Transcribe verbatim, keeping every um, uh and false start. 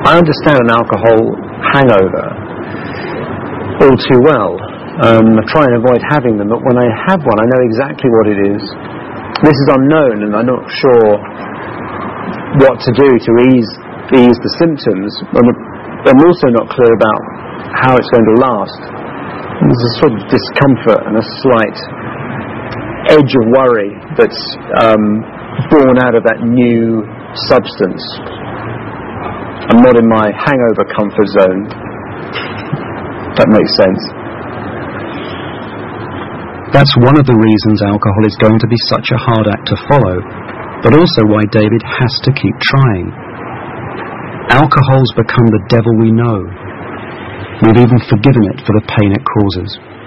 I understand an alcohol hangover all too well. Um, I try and avoid having them, but when I have one, I know exactly what it is. This is unknown, and I'm not sure what to do to ease ease the symptoms. I'm, I'm also not clear about how it's going to last. There's a sort of discomfort and a slight edge of worry that's um, born out of that new substance. I'm not in my hangover comfort zone. That makes sense. That's one of the reasons alcohol is going to be such a hard act to follow, but also why David has to keep trying. Alcohol's become the devil we know. We've even forgiven it for the pain it causes.